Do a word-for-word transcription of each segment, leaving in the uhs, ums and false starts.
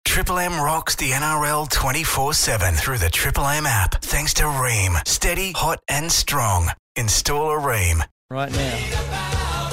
Triple M rocks the N R L twenty-four seven through the Triple M app. Thanks to Ream. Steady, hot and strong. Install a Ream. Right now.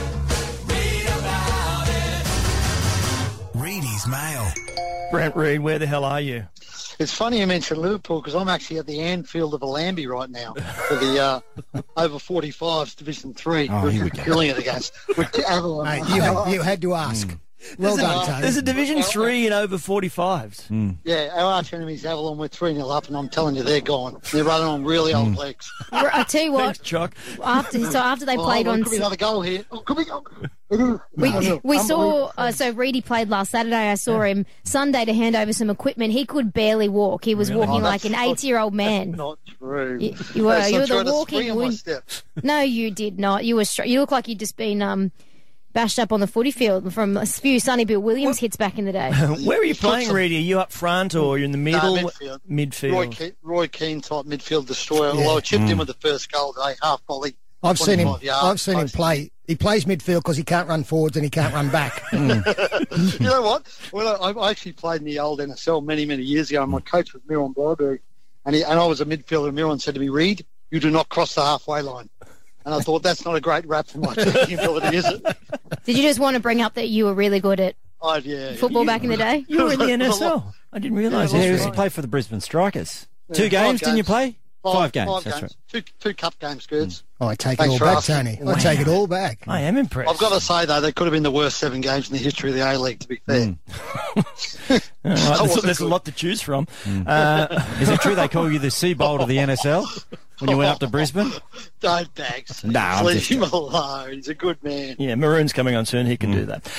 Reedy's Mail. Brent Reid, where the hell are you? It's funny you mentioned Liverpool because I'm actually at the Anfield of Allambie right now for the uh, over forty-fives Division Three. Oh, We're killing it against with Avalon. Mate, you, had, you had to ask. Mm. Well there's done, a, Tony. There's a Division Three in over forty-fives. Mm. Yeah, our arch enemies Avalon were three nil up, and I'm telling you, they're gone. They're running on really old legs. I tell you what, Thanks, Chuck. after so after they Oh, played well, on, could be another goal here. Oh, could be. Oh, we we saw uh, so Reedy played last Saturday. I saw him Sunday to hand over some equipment. He could barely walk. He was Really? walking Oh, like an that's eighty-year-old man. That's not true. You, you were. That's You not were true. the I had a walking spring on my wound. step. No, you did not. You were. Str- you look like you'd just been um, bashed up on the footy field from a few Sonny Bill Williams hits back in the day. Where are you playing, Reedy? Are you up front or you're in the middle? No, midfield. Midfield. Roy, Ke- Roy Keane type midfield destroyer. Although I chipped in with the first goal today, half volley. I've seen him. twenty-five yards, I've seen him play. He plays midfield because he can't run forwards and he can't run back. You know what? Well, I, I actually played in the old N S L many, many years ago, and my coach was Miron Blyberg, and, he, and I was a midfielder, and Miron said to me, Reid, you do not cross the halfway line. And I thought, that's not a great rap for my kicking ability, is it? Did you just want to bring up that you were really good at Oh, yeah. football yeah. back in the day? You were in the N S It was a lot. L. I didn't realise Yeah, this. it Yeah, was he Reedy. played for the Brisbane Strikers. Two Yeah, games, five didn't you games. play? Five, Five games, Five that's games. right. Two, two cup games, Skirts. Oh, I take Thanks it for all back, asking. Tony. I take it all back. I am impressed. I've got to say, though, they could have been the worst seven games in the history of the A-League, to be fair. All right, there's, wasn't there's a good. lot to choose from. Uh, Is it true they call you the Seabolt of the N S L when you went up to Brisbane? Don't bags. No, I'm Leave just him alone. He's a good man. yeah, Maroon's coming on soon. He can do that.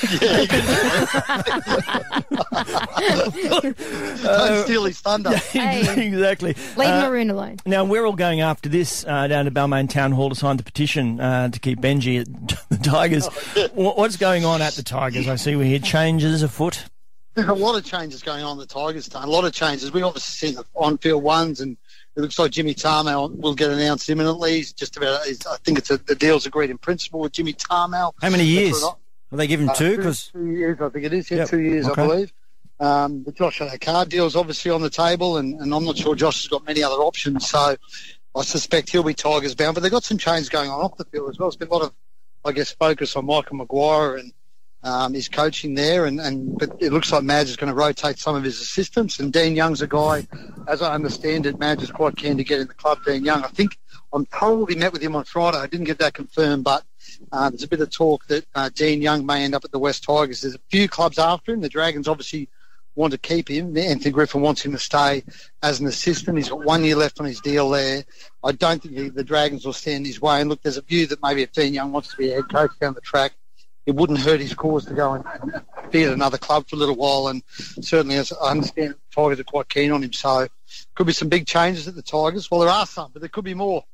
Don't steal his thunder. Hey. Exactly. Leave Uh, Maroon alone. Now, we're all going after this uh, down to Balmain Town Hall to sign the petition uh, to keep Benji at the Tigers. Wha- What's going on at the Tigers? I see we hear changes afoot. There's a lot of changes going on in the Tigers, Tone. A lot of changes. We obviously see the on-field ones, and it looks like Jimmy Tarmel will get announced imminently. He's just about. He's, I think it's a, the deal's agreed in principle with Jimmy Tarmel. How many years? That's what Will they give him I- two? uh, Because two years, I think it is. Yeah, Yep. two years, Okay. I believe. Um, the Josh Adokar deal's obviously on the table, and, and I'm not sure Josh has got many other options. So I suspect he'll be Tigers bound. But they've got some change going on off the field as well. There's been a lot of, I guess, focus on Michael Maguire and um, his coaching there. And, and but it looks like Madge is going to rotate some of his assistants. And Dean Young's a guy, as I understand it, Madge is quite keen to get in the club. Dean Young, I think, I'm told he met with him on Friday. I didn't get that confirmed, but uh, there's a bit of talk that uh, Dean Young may end up at the West Tigers. There's a few clubs after him. The Dragons obviously want to keep him. Anthony Griffin wants him to stay as an assistant. He's got one year left on his deal there. I don't think the, the Dragons will stand his way. And look, there's a view that maybe if Dean Young wants to be a head coach down the track, it wouldn't hurt his cause to go and be at another club for a little while. And certainly, as I understand, the Tigers are quite keen on him. So could be some big changes at the Tigers. Well, there are some, but there could be more.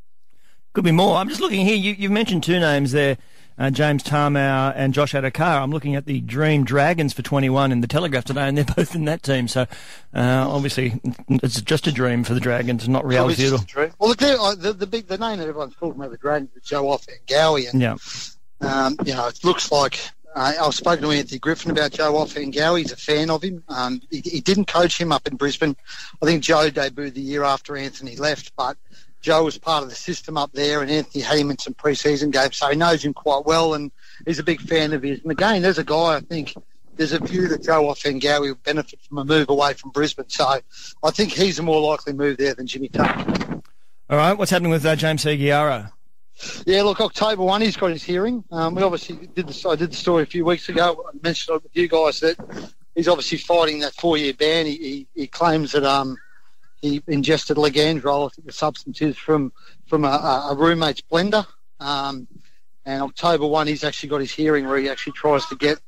Could be more. I'm just looking here. You, you've mentioned two names there, uh, James Tarmow and Josh Adokar. I'm looking at the Dream Dragons for twenty-one in the Telegraph today, and they're both in that team. So uh, obviously, it's just a dream for the Dragons, not reality at all. Well, look, they're, uh, the, the big the name that everyone's talking about, the Dragons, is Joe Off-Ngowie. And Yeah. Um, you know, it looks like uh, I've spoken to Anthony Griffin about Joe Off-Ngowie. He's a fan of him. Um, he, he didn't coach him up in Brisbane. I think Joe debuted the year after Anthony left, but Joe was part of the system up there, and Anthony had him in some pre-season games, so he knows him quite well, and he's a big fan of his. And again, there's a guy, I think, there's a view that Joe Off-Ngowie will benefit from a move away from Brisbane, so I think he's a more likely move there than Jimmy Tarmel. All right. What's happening with uh, James Seguiaro? Yeah, look, October first, he's got his hearing. Um, we obviously did the, I did the story a few weeks ago. I mentioned it with you guys that he's obviously fighting that four-year ban. He, he, he claims that um, he ingested Legandrol, I think the substance is, from, from a, a roommate's blender. Um, and October first, he's actually got his hearing where he actually tries to get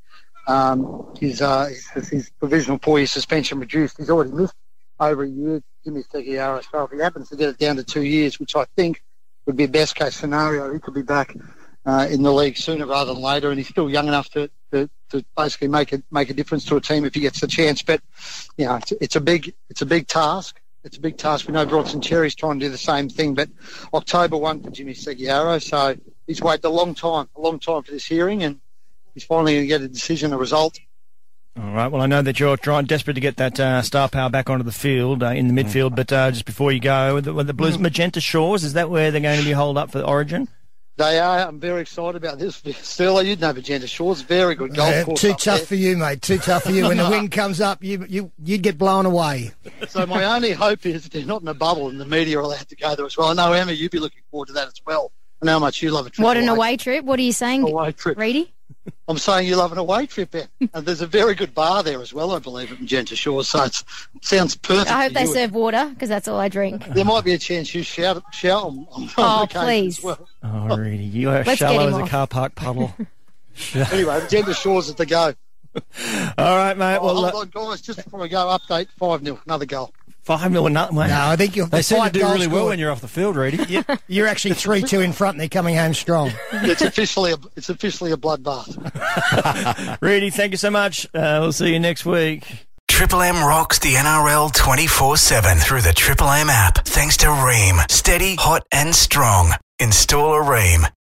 um, his, uh, his, his provisional four-year suspension reduced. He's already missed over a year, Jimmy Seguiaro. So if he happens to get it down to two years, which I think would be a best case scenario, he could be back uh, in the league sooner rather than later, and he's still young enough to, to, to basically make a make a difference to a team if he gets the chance. But you know, it's, it's a big it's a big task. It's a big task. We know Bronson Cherry's trying to do the same thing, but October first for Jimmy Seguiaro, so he's waited a long time, a long time for this hearing, and he's finally going to get a decision, a result. All right. Well, I know that you're trying desperate to get that uh, star power back onto the field uh, in the midfield. But uh, just before you go, with the, with the Blues, Magenta Shores, is that where they're going to be holed up for Origin? They are. I'm very excited about this. Sterling, you'd know Magenta Shores. Very good golf Uh, course. too up tough there. for you, mate. Too tough for you. When the wind comes up, you you you'd get blown away. So my only hope is they're not in a bubble and the media are allowed to go there as well. I know, Emma, you'd be looking forward to that as well. I know how much you love a trip What an away. away trip. What are you saying, Away trip. Reedy? I'm saying you love an away trip there. And there's a very good bar there as well, I believe, at Magenta Shores. So it's, it sounds perfect. I hope for they you. serve water, because that's all I drink. There might be a chance you shout, shout on, on Oh, occasion please. as well. Oh, really? You are Let's get shallow him as a off. car park puddle. Anyway, Magenta Shores is the go. All right, mate. Oh, Well, hold uh, on, guys, just before we go, update five nil, another goal. five nil or nothing, mate. No, I think you'll. They seem to five do goals really well scored. when you're off the field, Reedy. You're actually three two in front, and they're coming home strong. It's officially a, it's officially a bloodbath. Reedy, thank you so much. Uh, we'll see you next week. Triple M rocks the N R L twenty-four seven through the Triple M app. Thanks to Ream. Steady, hot and strong. Install a Ream.